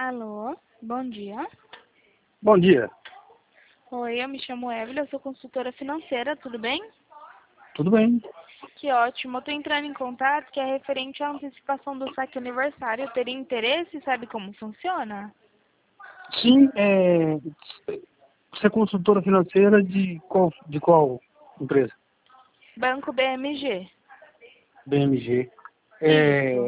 Alô, bom dia. Bom dia, Oi, eu me chamo Evelyn, eu sou consultora financeira, tudo bem? tudo bem? Que ótimo, eu tô entrando em contato que é referente à antecipação do saque aniversário. Eu teria interesse, sabe como funciona? Sim, você é consultora financeira de qual empresa? Banco BMG. BMG. Isso.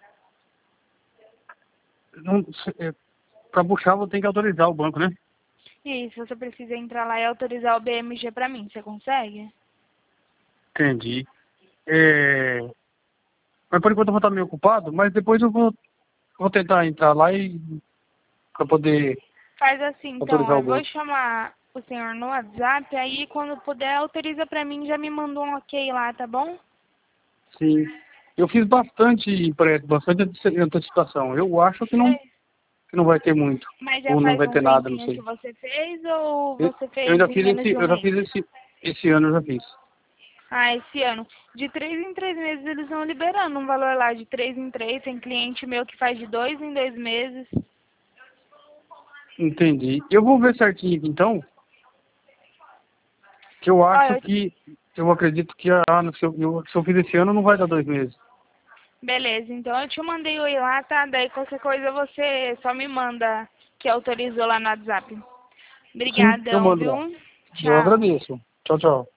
Para puxar, vou ter que autorizar o banco, né? Isso, você precisa entrar lá e autorizar o BMG pra mim, você consegue? Entendi. É, mas por enquanto eu vou estar meio ocupado, mas depois eu vou tentar entrar lá para poder Faz assim, então, autorizar o eu vou banco. chamar o senhor no WhatsApp, aí quando puder autoriza pra mim, já me mandou um ok lá, tá bom? Sim. Eu fiz bastante empréstimo, bastante antecipação. Eu acho que não vai ter muito, Mas já ou não faz vai um ter nada, não tempinho que sei. você fez ou Eu, você eu fez ainda em fiz menos esse, de um eu já mês? fiz esse ano, eu já fiz. Ah, esse ano. De 3 em 3 meses eles vão liberando um valor lá de 3 em 3. Tem cliente meu que faz de 2 em 2 meses. Entendi. Eu vou ver certinho aqui, então, que eu Ó, acho que, eu acredito que se eu fiz esse ano não vai dar 2 meses. beleza, então eu te mandei o ir lá, tá? Daí qualquer coisa você só me manda que autorizou lá no WhatsApp. Sim, eu Obrigadão, mando viu? lá. Eu Tchau. agradeço. Tchau, tchau.